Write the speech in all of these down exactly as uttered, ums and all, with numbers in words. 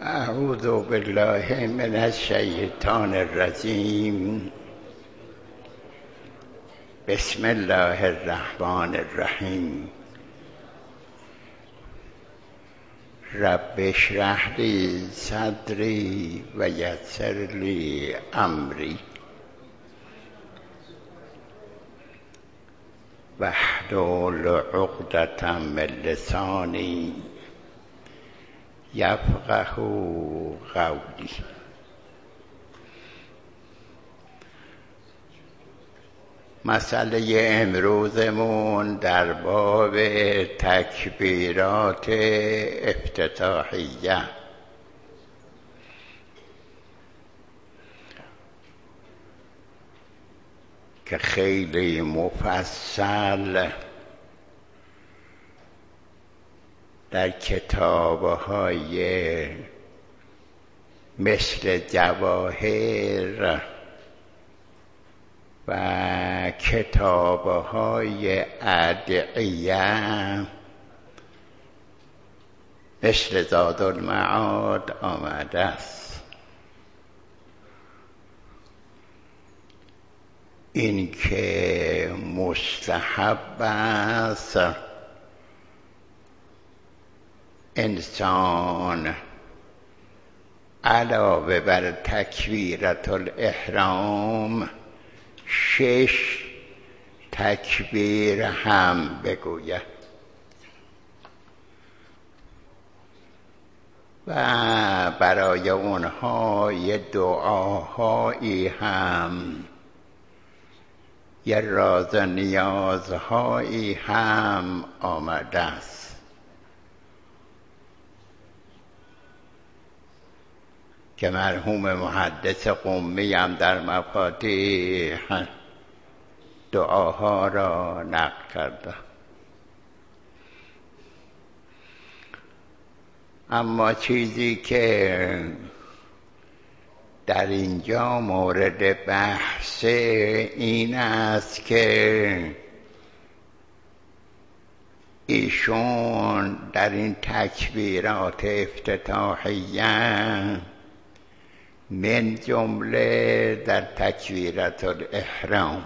اعوذ بالله من الشیطان الرجیم. بسم الله الرحمن الرحیم. رب اشرح لی صدری و یسر لی امری واحلل عقدة من لسانی یفقه قولی. مسئله امروزمون در باب تکبیرات افتتاحیه. که خیلی مفصل در کتاب‌های مثل جواهر و کتاب‌های ادعیه مثل زادالمعاد آمده است. این که مستحب است انسان علاوه بر تکبیرة الاحرام شش تکبیر هم بگوید و برای اونها یه دعاهایی هم یه راز نیازهایی هم آمده است. که مرحوم محدث قمی هم در مفاتیح دعاها را نقل کرده. اما چیزی که در اینجا مورد بحث این است که ایشون در این تکبیرات افتتاحیه من جمله در تکبیرة الاحرام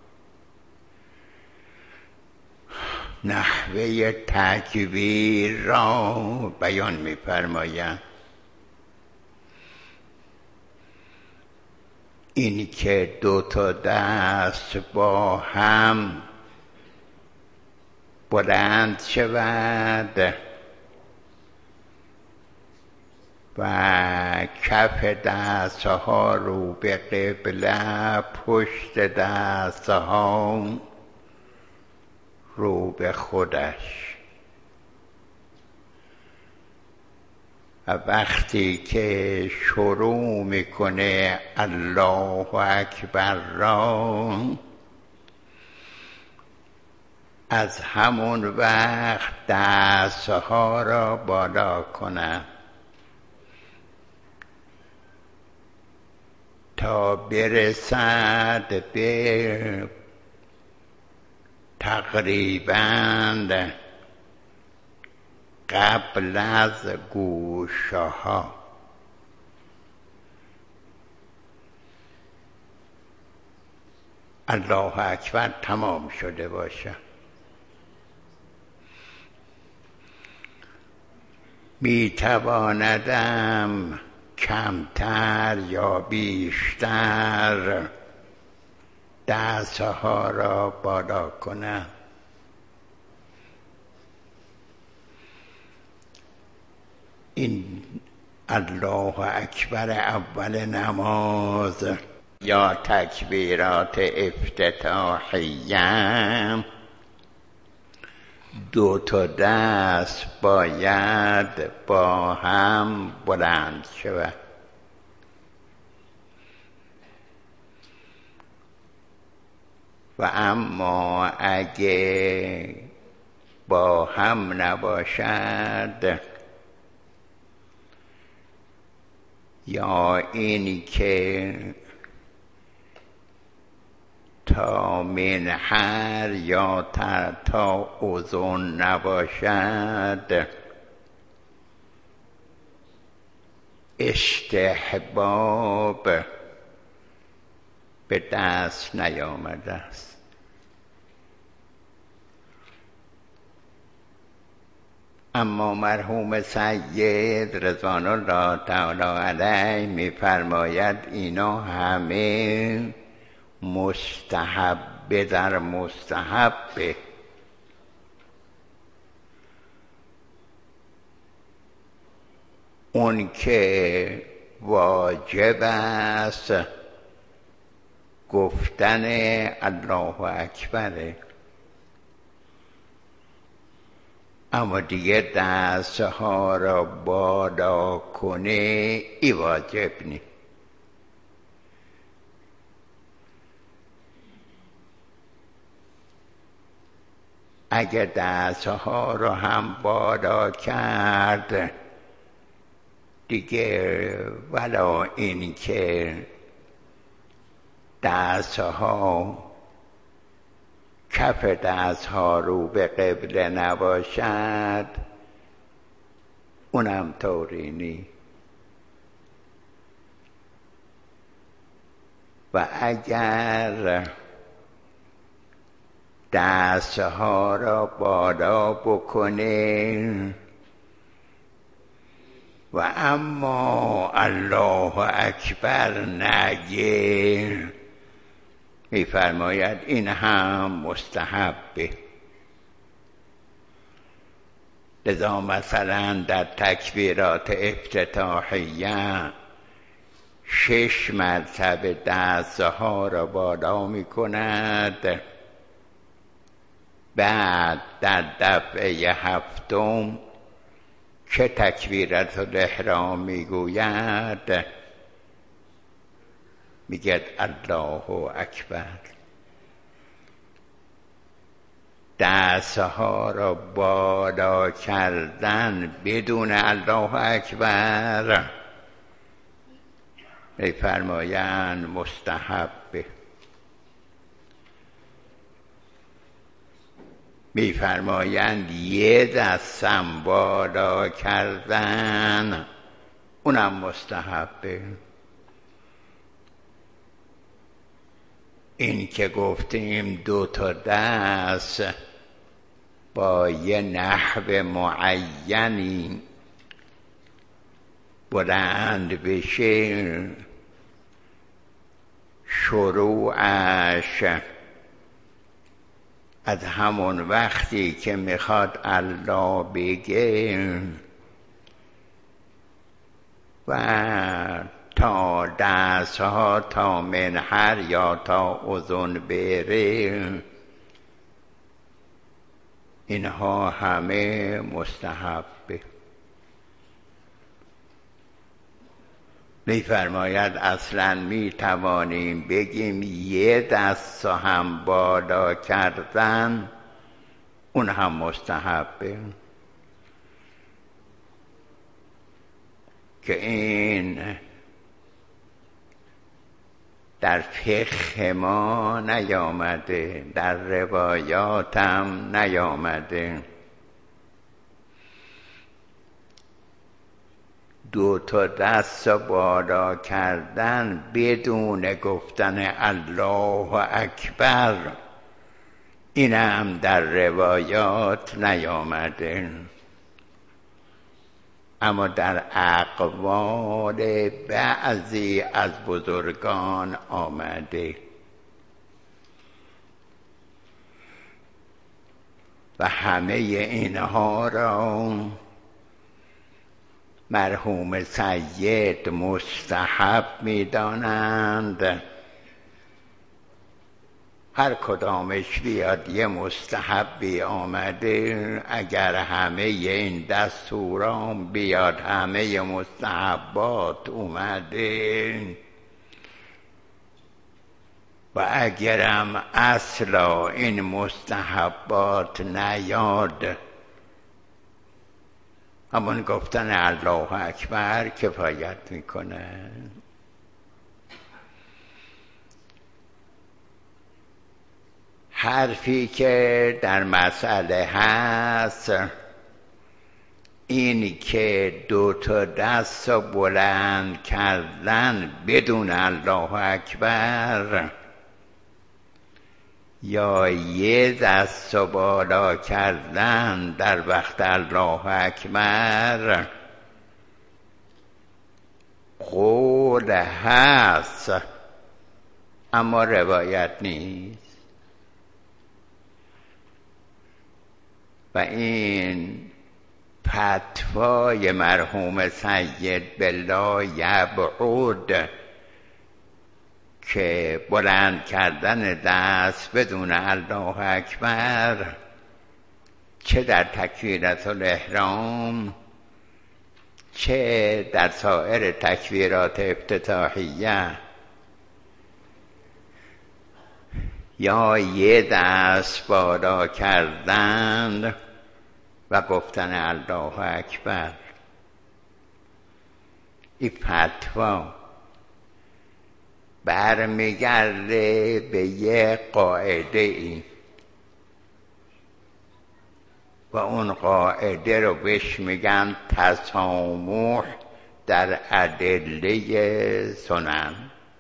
نحوه تکبیر را بیان می‌فرمایند. این که دو تا دست با هم بلند شود و کف دستها رو به قبله، پشت دستها رو به خودش. و وقتی که شروع میکنه الله اکبر را، از همون وقت دستها را بالا کنه تا برسد به تقریباً قبل از گوشه ها. الله اکبر تمام شده باشه. می تواندم کمتر یا بیشتر دستها را بالا کنم. این الله اکبر اول نماز یا تکبیرات افتتاحیه، دو تا دست باید با هم بلند شود. و اما اگه با هم نباشد یا اینی که تا منحر یا تا, تا اذن نباشد استحباب به دست نیامده است. اما مرحوم سید رضوان الله تعالی علیه می‌فرماید اینا همه مستحب در مستحبه. اون که واجب است گفتن الله اکبره، اما دیگه دستها را بالا کنه ای واجب نی. اگه دستها را هم بالا کرد دیگه ولا این که دستها کف دستها رو به قبله نباشد اونم طوری نی. و اگر دستها را بالا بکنه و اما الله اکبر نگه، می‌فرماید این هم مستحبه. لذا مثلا در تکبیرات افتتاحیه شش مرتبه دستها را بالا می‌کند، بعد در دفعه هفتم که تکبیرت الاحرام میگوید میگد الله اکبر. دستها را بالا کردن بدون الله اکبر میفرمایند مستحبه. میفرمایند یه دستم بالا کردن اونم مستحبه. این که گفتیم دو تا دست با یه نحو معینی بلند بشه شروعش از همون وقتی که میخواد الله بگه و تا دستها تا منحر یا تا اذن بره اینها همه مستحبه. می‌فرماید اصلا میتوانیم بگیم یه دست هم بالا کردن اون هم مستحبه، که این در فقه ما نیامده، در روایات هم نیامده. دو تا دست بالا کردن بدون گفتن الله اکبر این هم در روایات نیامده، اما در اقوال بعضی از بزرگان آمده. و همه اینها را مرحوم سید مستحب می‌دانند. هر کدامش بیاد یه مستحبی آمده، اگر همه این دستوران بیاد همه مستحبات اومده و اگرم اصلا این مستحبات نیاد همون گفتن الله اکبر کفایت میکنه. حرفی که در مسئله هست این که دو تا دست رو بلند کردن بدون الله اکبر یا یه دست رو بالا کردن در وقت الله اکبر قول هست اما روایت نیست. و این فتوای مرحوم سید بالله یبعود که بلند کردن دست بدون الله اکبر چه در تکبیرات الاحرام چه در سایر تکبیرات افتتاحیه یا یه دست بالا کردن و گفتن الله اکبر، این فتوا برمیگرده به یه قاعده ای و اون قاعده رو بهش میگن تسامح در ادله سنن.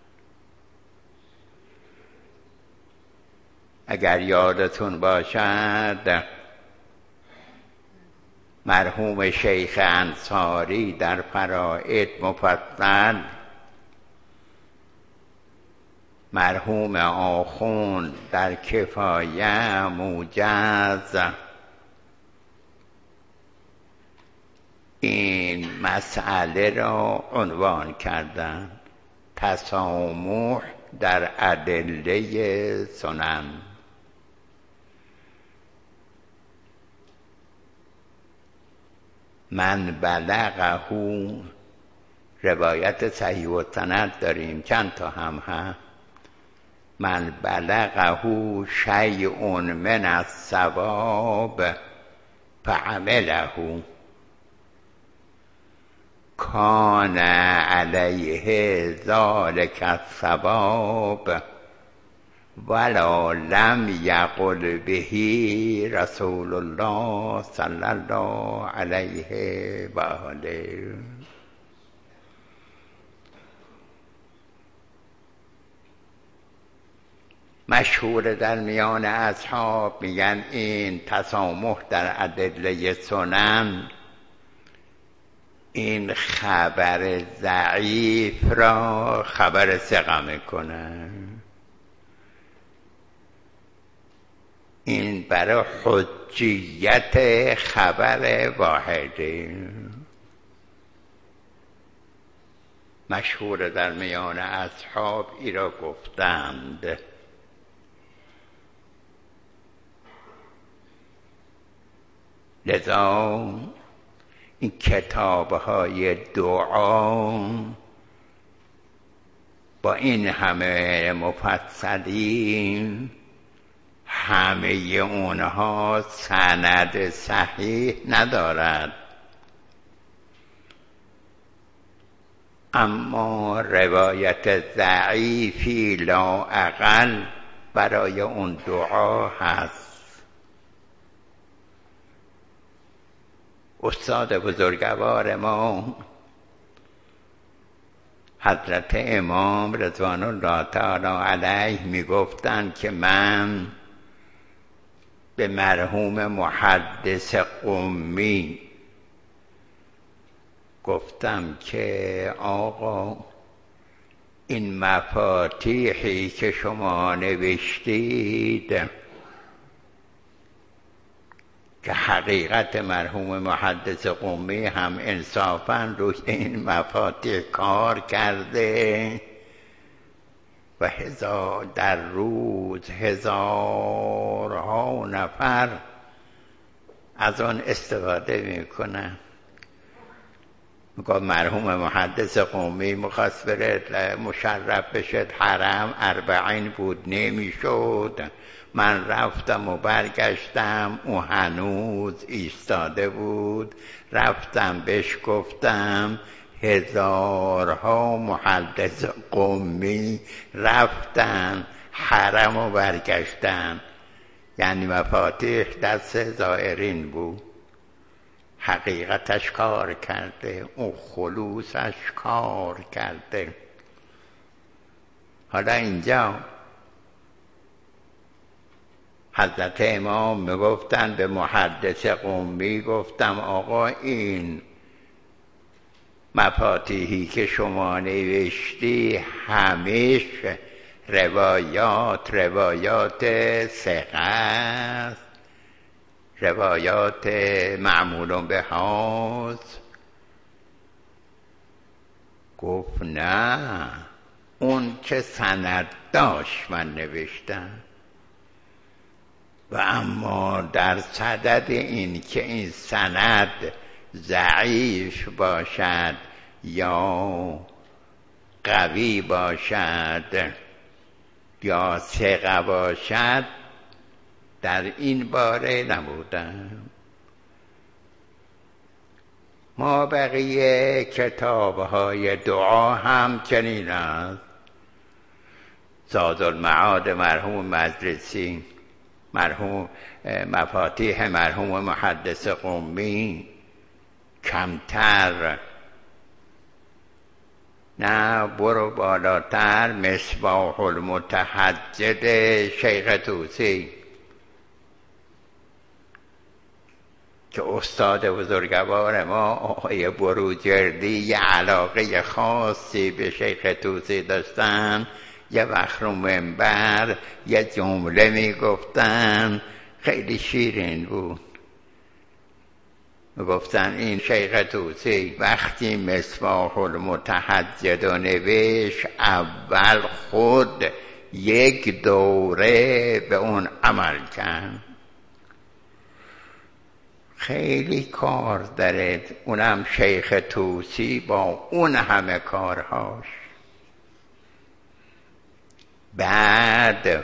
اگر یادتون باشد مرحوم شیخ انصاری در فرائد مفصل، مرحوم آخوند در کفایه موجز این مسئله را عنوان کردند، تسامح در ادله سنن. من بلغه روایت صحیح و سند داریم، چند تا هم هست. من بلغه شیء من الثواب فعمله کان علیه ذلک الثواب ولا لم یقل به رسول الله صلی الله علیه و آله. مشهور در میان اصحاب میگن این تسامح در ادله سنن این خبر ضعیف را خبر ثقه میکنه. این برای حجیت خبر واحده مشهور در میان اصحاب ای را گفتند. لذا این کتاب‌های دعا با این همه مفصلین همه اونها سند صحیح ندارد، اما روایت ضعیفی لااقل برای اون دعا هست. استاد بزرگوار ما حضرت امام رضوان الله تعالی علیه میگفتند که من به مرحوم محدث قمی گفتم که آقا این مفاتیحی که شما نوشتید که حقیقت مرحوم محدث قمی هم انصافاً روی این مفاتیح کار کرده و هزار در روز هزارها نفر از آن استفاده میکنن. میگه مرحوم محدث قمی مخواست بره مشرف بشد حرم، اربعین بود نمیشد. من رفتم و برگشتم، او هنوز ایستاده بود. رفتم بهش گفتم هزارها محدث قمی رفتن حرم و برگشتن، یعنی مفاتیح دست زائرین بود. حقیقتش کار کرده، اون خلوصش کار کرده. حالا اینجا حضرت امام میگفتن به محدث قمی، گفتم آقا این مفاتیحی که شما نوشتی همیش روایات روایات ثقه است، روایات معمول به هاست. گفت نه، اون که سند داشت من نوشتم، و اما در صدد این که این سند ضعیف باشد یا قوی باشد یا ثقه باشد، در این باره نبودم. ما بقیه کتاب‌های دعا هم چنین است. زادالمعاد مرحوم مجلسی، مرحوم مفاتیح مرحوم محدث قمی کمتر، نه برو بالاتر مصباح المتحجد شیخ طوسی که استاد بزرگوار ما آقای بروجردی یه علاقه خاصی به شیخ طوسی داشتن. یه وقت رو منبر یه جمله میگفتن خیلی شیرین بود. میگفتن این شیخ طوسی وقتی مصباح المتحجد رو نوشت، اول خود یک دوره به اون عمل کرد. خیلی کار داره اونم شیخ طوسی با اون همه کارهاش. بعد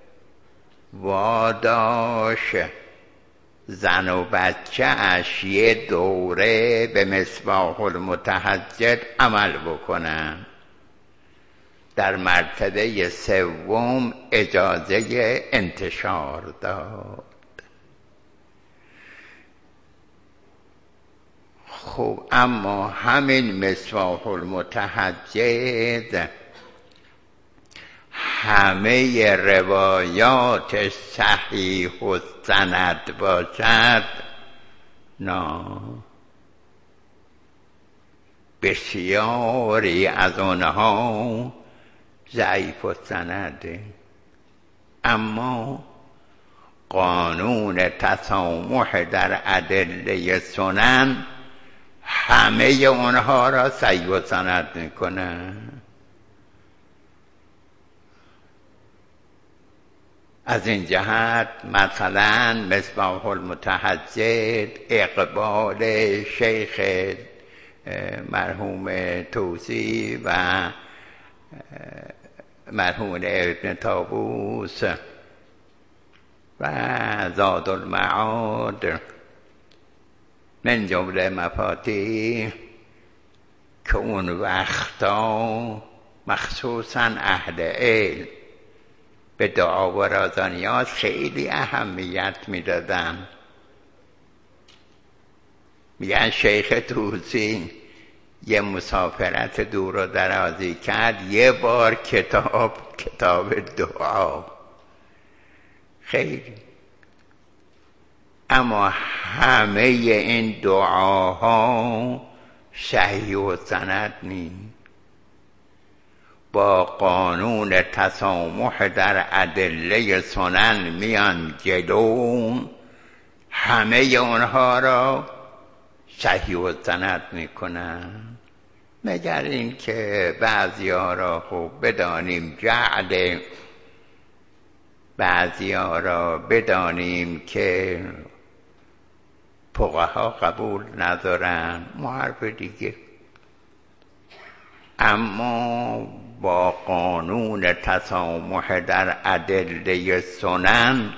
واداش زن و بچه اش یه دوره به مصباح المتحجد عمل بکنن. در مرتبه سوم اجازه انتشار داد. خب اما همین مصباح المتحجد همه روایات صحیح و سند باشد؟ نه، بسیاری از آنها ضعیف و سنده. اما قانون تسامح در ادله سنن همه اونها را صحیح و سند میکنه. از این جهت مثلا مصباح المتحجد اقبال شیخ مرحوم طوسی و مرحوم ابن طاووس و زادالمعاد من جمله مفاتیح که اون وقتا مخصوصا اهل علم به دعا و رازانیات خیلی اهمیت میدادن. میگن شیخ طوسی یه مسافرت دور و درازی کرد، یه بار کتاب کتاب دعا خیلی. اما همه این دعاها صحیح و سند نیست. با قانون تسامح در ادله سنن میان جلو، همه اونها را صحیح و سند میکنن. مگر این که بعضی ها را خوب بدانیم جعل، بعضی ها را بدانیم که فقها قبول ندارن، حرف دیگه. اما با قانون تسامح در ادله سنن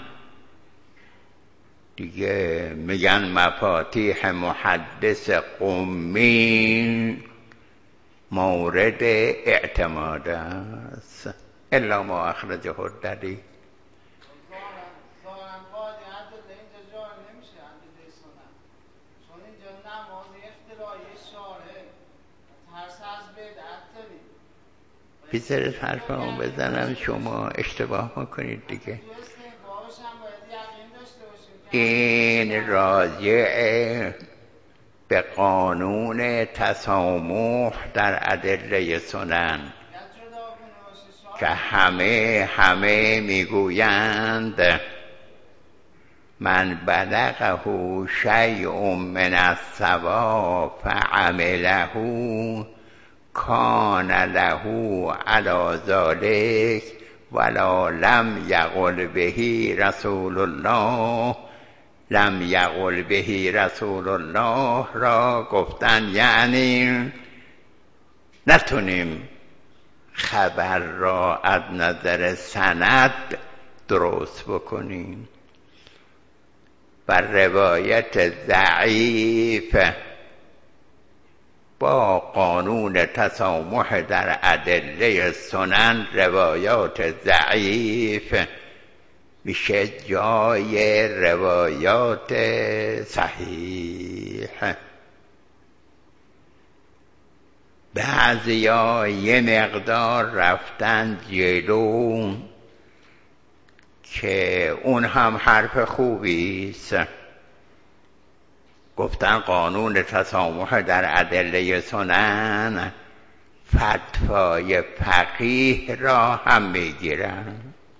دیگه میگن مفاتیح محدث قمی مورد اعتماد است الا ما اخرجه الدلیل. ظاهرا قاعده ادله اینجا جا نمیشه، ادله سنن، چون اینجا بیزارت حرفمو بزنم شما اشتباه میکنید دیگه. این راجعه به قانون تسامح در ادله سنن که همه همه میگویند من بلغه شیء من الثواب فعمله کان له علی ذلک ولا لم یقل به رسول الله. لم یقل به رسول الله را گفتن یعنی نتونیم خبر را از نظر سند درست بکنیم و روایت ضعیف با قانون تسامح در ادله سنن روایات ضعیف میشه جای روایات صحیح. بعضیا یه مقدار رفتن جلو که اون هم حرف خوبیست، گفتن قانون تسامح در ادله سنن فتوای فقیه را هم میگیرن.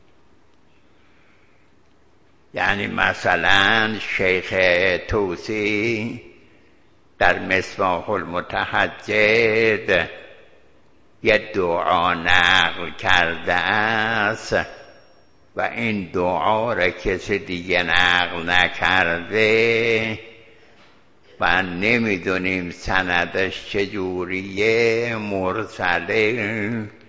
یعنی مثلا شیخ طوسی در مصباح المتحجد یه دعا نقل کرده است و این دعا را کسی دیگه نقل نکرده و نمیدونیم سندش چجوریه، مرسله.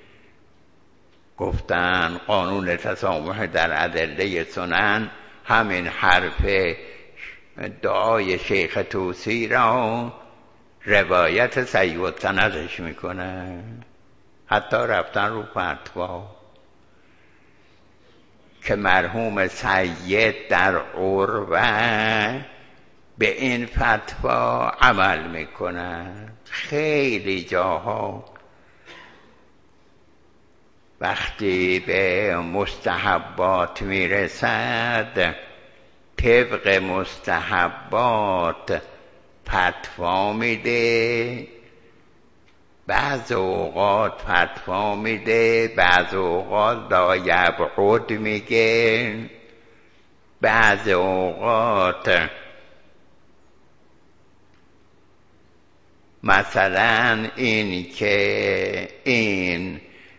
گفتن قانون تسامح در ادله سنن همین حرف دعای شیخ طوسی را روایت صحیح السندش میکنه. حتی رفتن رو فتوا که مرحوم سید در عروه به این فتوا عمل میکنن. خیلی جاها وقتی به مستحبات میرسد طبق مستحبات فتوا میده، بعض اوقات فتوا میده، بعض اوقات لا یبعد میگه، بعض اوقات مثلا این که این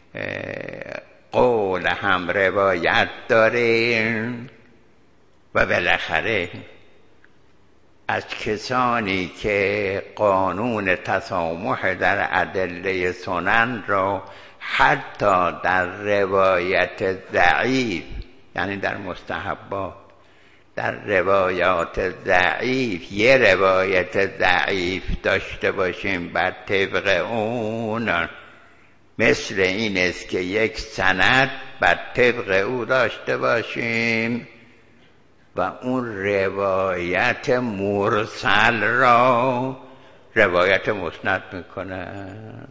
قول هم روایت داره و بالاخره از کسانی که قانون تسامح در ادله سنن را حتی در روایت ضعیف، یعنی در مستحبات، در روایات ضعیف یه روایت ضعیف داشته باشیم بر طبق اون، مثل این است که یک سند بر طبق او داشته باشیم و اون روایت مرسل را روایت مسند میکنن.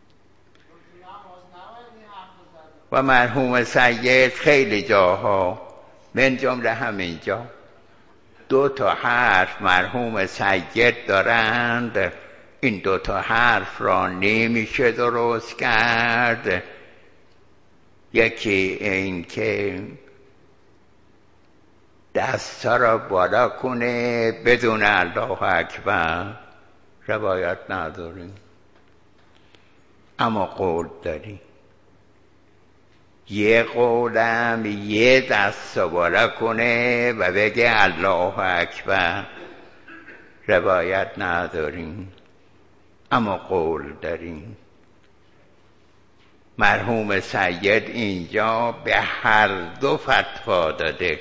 و مرحوم سید خیلی جاها من جمله همینجا دو تا حرف مرحوم سید دارند، این دو تا حرف را نمیشه درست کرد. یکی این که دستا را بالا کنه بدون الله اکبر، روایت نداریم اما قول داریم. یه قولم یه دست را بالا کنه و بگه الله اکبر، روایت نداریم اما قول داریم. مرحوم سید اینجا به هر دو فتوا داده.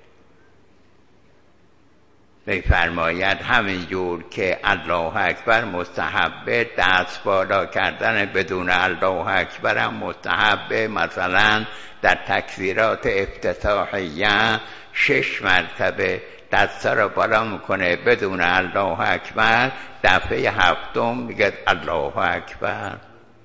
می‌فرماید همین جور که الله اکبر مستحبه، دست بالا کردن بدون الله اکبر هم مستحبه. مثلا در تکبیرات افتتاحیه شش مرتبه دستا رو بالا میکنه بدون الله اکبر، دفعه هفتم میگه الله اکبر.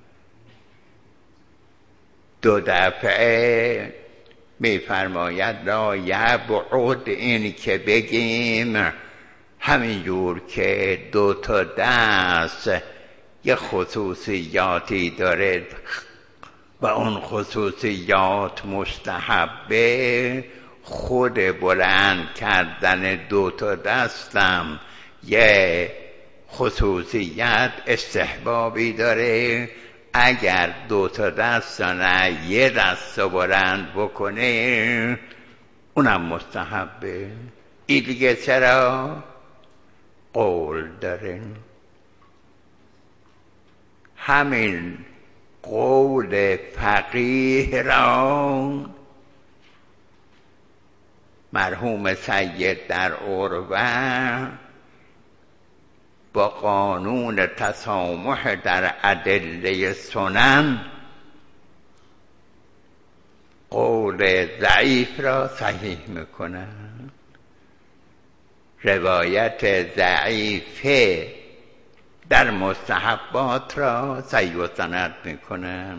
دو دفعه میفرماید لا یبعد، این که بگیم همینجور که دو تا دست یه خصوصیاتی داره و اون خصوصیات مستحبه، خود بلند کردن دو تا دستم یه خصوصیت استحبابی داره. اگر دو تا دست نه یه دست بلند بکنه اونم مستحبه. این دیگه چرا؟ قول داره. همین قول فقیه را مرحوم سید در عروه با قانون تسامح در ادله سنن قول ضعیف را صحیح میکنن، روایت ضعیفه در مستحبات را صحیح و سند میکنن.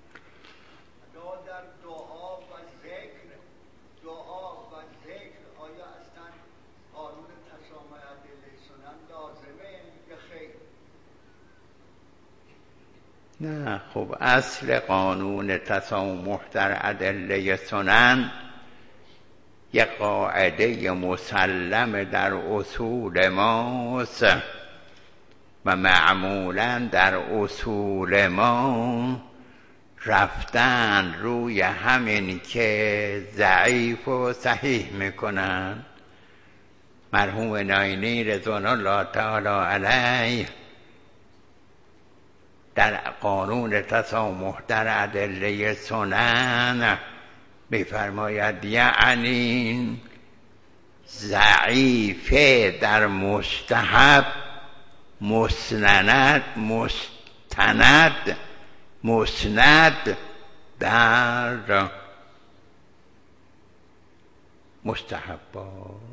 نه خب اصل قانون تسامح در ادله سنن یک قاعده مسلم در اصول ماست و معمولا در اصول ما رفتن روی همین که ضعیف و صحیح میکنن. مرحوم ناینی رضوان الله تعالی علیه در قانون تسامح در ادله سنن میفرماید یعنی ضعیفه در مستحب مسند مستند مسند در مستحبات.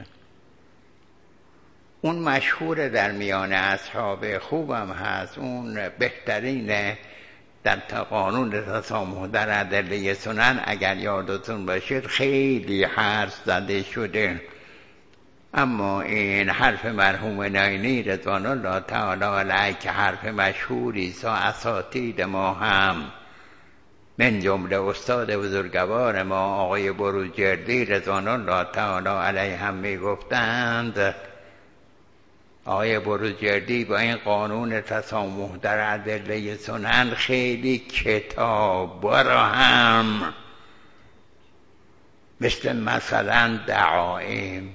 اون مشهور در میان اصحاب خوبم هست، اون بهترین در قانون تسامح در ادله سنن اگر یادتون باشید خیلی حرف زده شده، اما این حرف مرحوم ناینی رضوان الله تعالی علیه که حرف مشهوری است و اساتید ما هم من جمله استاد بزرگوار ما آقای بروجردی رضوان الله تعالی علیه هم میگفتند. آقای بروجردی با این قانون تسامح در ادله سنن خیلی کتاب را هم مثل مثلا دعائم،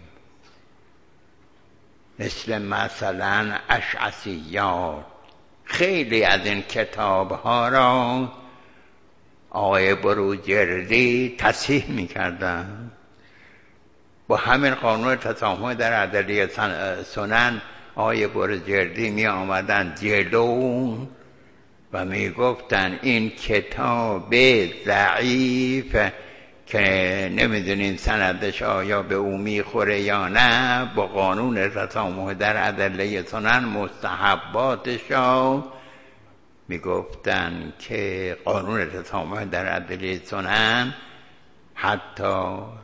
مثل مثلا اشعثیات، خیلی از این کتاب ها را آقای بروجردی تصحیح میکردن. با همین قانون تسامح در ادله سنن آقای بروجردی می آمدن جلو و می گفتن این کتاب ضعیف که نمیدونین سندش آیا به او میخوره یا نه، با قانون تسامح در ادله سنن مستحباتش را می گفتن که قانون تسامح در ادله سنن حتی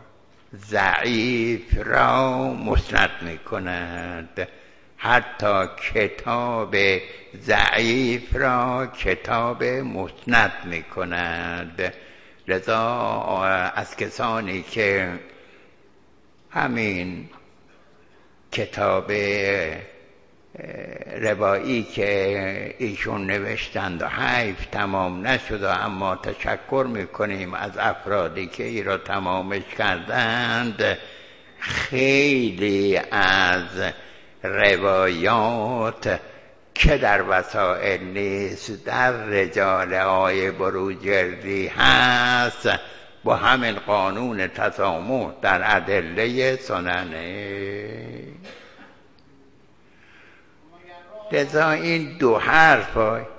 ضعیف را مسند می کند، حتی کتاب ضعیف را کتاب مسند می کند. لذا از کسانی که همین کتاب روایی که ایشون نوشتند و حیف تمام نشد، اما تشکر میکنیم از افرادی که ای را تمامش کردند. خیلی از روایات که در وسائل نیست در رجال آقای بروجردی هست، با همین قانون تسامح در ادله سننه. لذا این دو حرف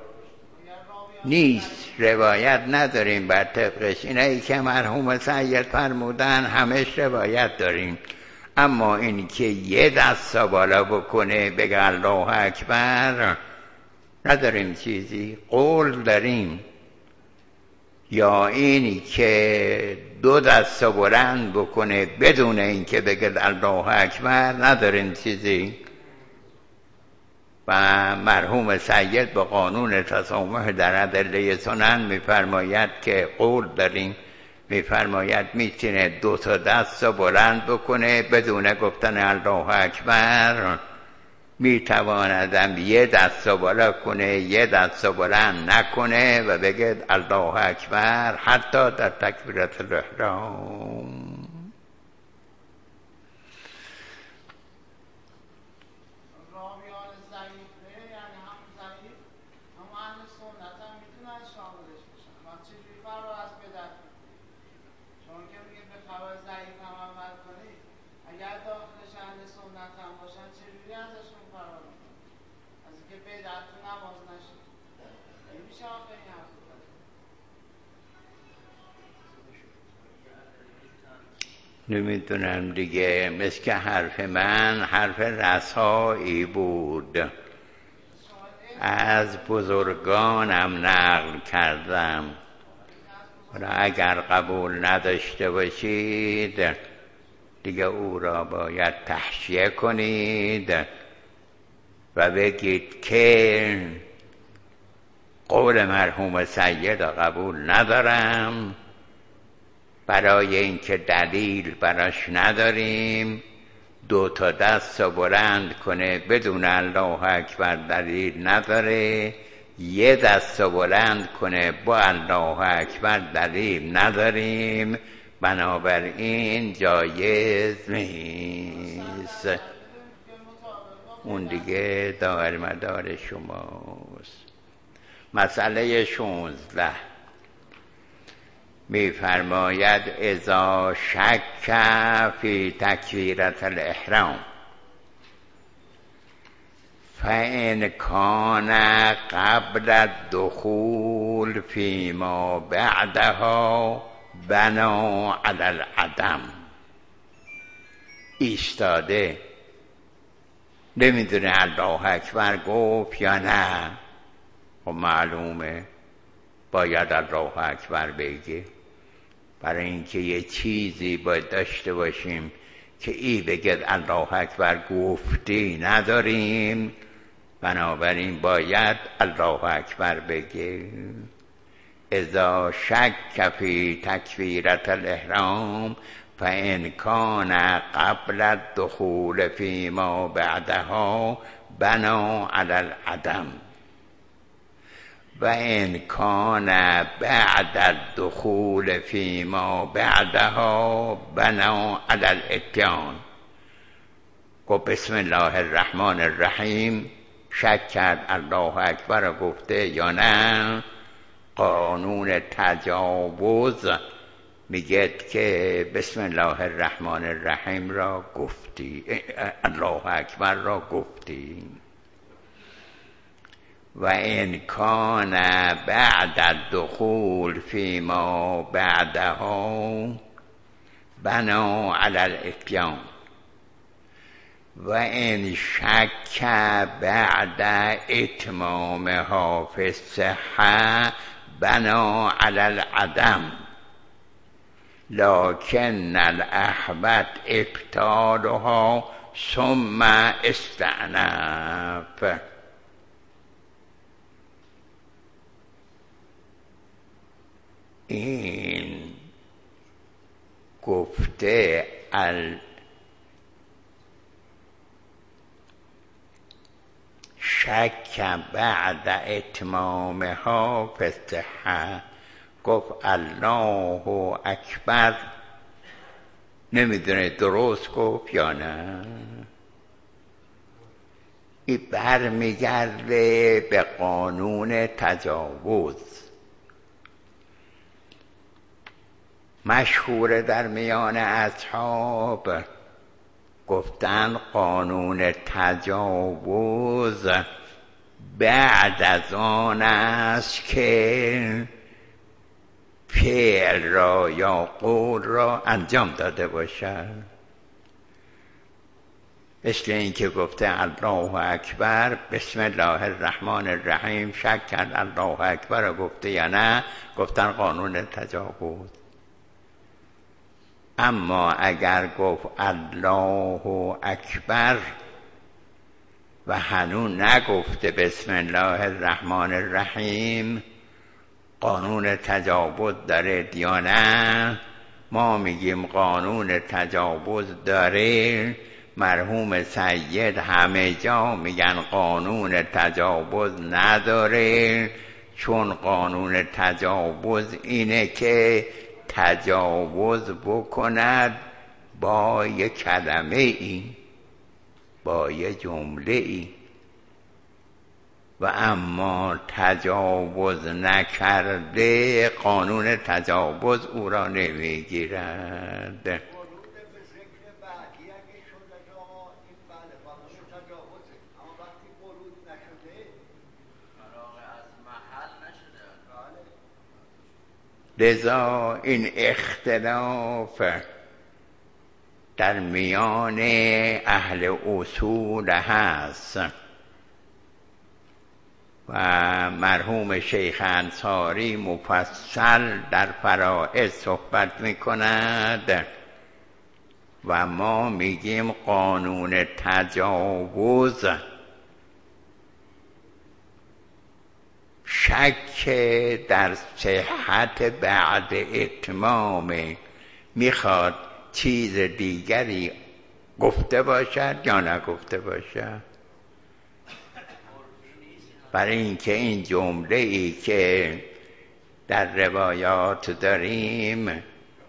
نیست، روایت نداریم بر طبقش. اینایی که مرحوم سید فرمودن همش روایت داریم، اما این که یه دست بالا بکنه بگه الله اکبر، نداریم چیزی. قول داریم. یا اینی که دو دست بلند بکنه بدون اینکه بگه الله اکبر، نداریم چیزی. و مرحوم سید به قانون تسامح در ادله سنن میفرماید که قول داریم، میفرماید میتونه دو تا دست بلند بکنه بدون گفتن الله اکبر، میتواندم یه دست بالا کنه یه دست بلند نکنه و بگه الله اکبر حتی در تکبیرت الاحرام. نمیدونم دیگه، مثل که حرف من حرف رسایی بود، از بزرگانم نقل کردم. و اگر قبول نداشته باشید دیگه او را باید تحشیه کنید و بگید که قول مرحوم سید را قبول ندارم، برای اینکه دلیل براش نداریم. دو تا دست بلند کنه بدون الله اکبر دلیل نداره، یه دست بلند کنه با الله اکبر دلیل نداریم، بنابراین جایز نیست. اون دیگه دائر مدار شماست. مسئله شونزده میفرماید اذا شک فی تکبیرة الاحرام فإن کان قبل الدخول فيما بعدها بنا علی العدم. ایستاده نمیدونه الله اکبر گفت یا نه، خب معلومه باید الله اکبر بگه. برای اینکه یه چیزی باید داشته باشیم که ای بگه الله اکبر گفتی نداریم، بنابراین باید الله اکبر بگه. اذا شک فی تکبیرة الاحرام فإن کان قبل الدخول فيما بعدها بنا علی العدم و ان کان بعد الدخول فيما بعدها بنا علی الاتیان. گفت بسم الله الرحمن الرحیم، شک کرد الله اکبر گفته یا نه. قانون تجاوز میگه که بسم الله الرحمن الرحیم را گفتی، الله اکبر را گفتی. و ان کان بعد الدخول فيما بعدها بنا علی الاتیان و ان شک بعد اتمامها فی الصحة بنا علی العدم لكن الاحبط ابطالها ثم استعنف. این گفته ال شک بعد اتمامها فی الصحة، گفت الله اکبر نمیدونه درست گفت یا نه. این برمیگرده به قانون تجاوز. مشهور در میان اصحاب گفتن قانون تجاوز بعد از آن است که فعل را یا قول را انجام داده باشد. مثل این که گفته الله اکبر، بسم الله الرحمن الرحیم، شک کرد الله اکبر رو گفته یا نه، گفتن قانون تجاوز. اما اگر گفت الله اکبر و هنوز نگفته بسم الله الرحمن الرحیم، قانون تجاوز داره یا نه؟ ما میگیم قانون تجاوز داره. مرحوم سید همه جا میگن قانون تجاوز نداره، چون قانون تجاوز اینه که تجاوز بکند با یک کلمه ای، با یک جمله ای، و اما تجاوز نکرده قانون تجاوز او را نمیگیرد. لذا این اختلاف در میان اهل اصول هست و مرحوم شیخ انصاری مفصل در فرائض صحبت میکند و ما میگیم قانون تجاوز شک در صحت بعد اتمام، میخواد چیز دیگری گفته باشد یا نگفته باشد. برای اینکه این جمله ای که در روایات داریم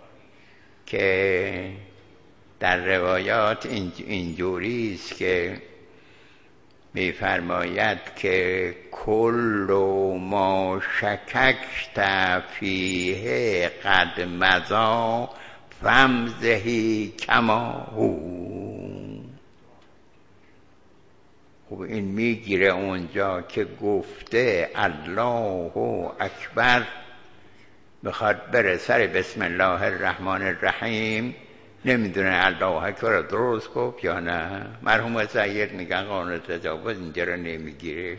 که در روایات اینجوری است که می‌فرماید که کل ما شککت فیه قد مضی فامضحی کما هو. خب این میگیره اونجا که گفته الله اکبر بخواد بره سر بسم الله الرحمن الرحیم، نمیدونه الله اکبر رو درست گفت یا نه. مرحوم سید میگن قانون تجاوز اینجا رو نمیگیره،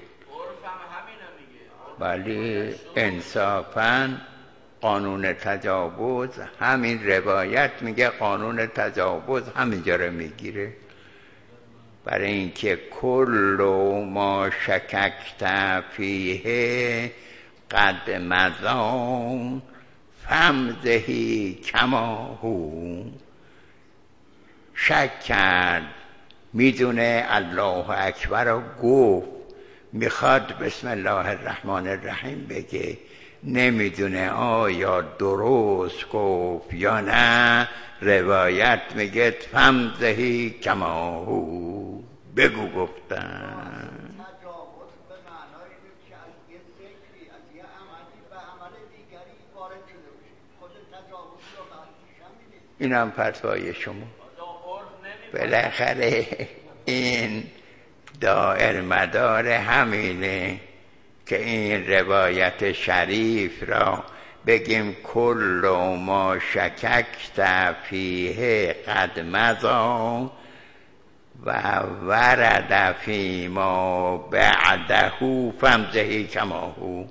ولی انصافاً قانون تجاوز همین روایت میگه قانون تجاوز همینجا رو میگیره. برای اینکه کل ما شککت فیه قد مضی فامضحی کما هو. شک کرد، میدونه الله اکبر رو گفت، میخواد بسم الله الرحمن الرحیم بگه، نمیدونه آیا درست گفت یا نه. روایت میگه فامضحی کما هو، بگو گفتن. این هم فتوای شما. بالاخره این دائر مدار همینه که این روایت شریف را بگیم کل ما شککت فیه قد مضی و ورد فی ما بعده فامضحی کما هو.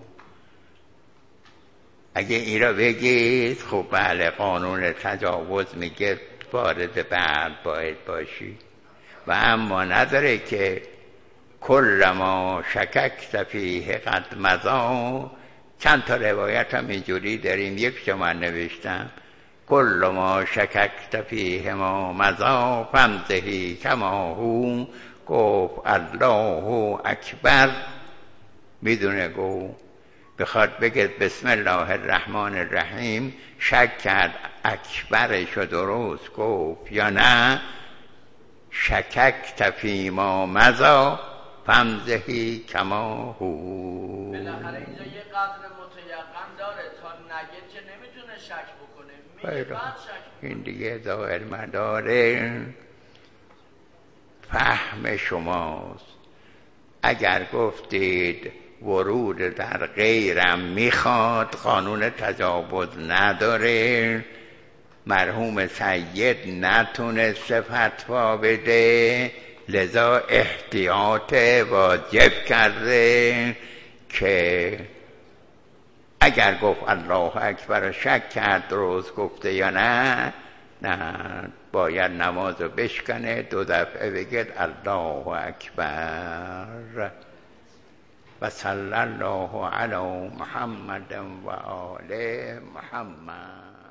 اگه این را بگید خب بله قانون تجاوز میگه وارد بعد باید باشی، و اما نداره که کل ما شککت فیه قد مضی. چند تا روایت هم اینجوری داریم، یک شما نوشتم کل ما شککت فیه ما مضی فامضحی کما هو. گفت الله اکبر، میدونه گفت بخواد بگه بسم الله الرحمن الرحیم، شک کرد اکبرشو درست گفت یا نه. شککت فی ما مضی فامضحی کما هو. بالاخره اینجا یه قدر متیقن داره، تا نگه که نمیتونه شک بکنه، میگه بعد شک بکنه. این دیگه ظاهر مداره فهم شماست. اگر گفتید ورود در غیرم میخواد، قانون تجاوز نداره، مرحوم سید نتونسته فتوا بده لذا احتیاط واجب کرده که اگر گفت الله اکبر شک کرد درست گفته یا نه، نه باید نماز رو بشکنه، دو دفعه بگید الله اکبر. و صلی الله علی محمد و آل محمد.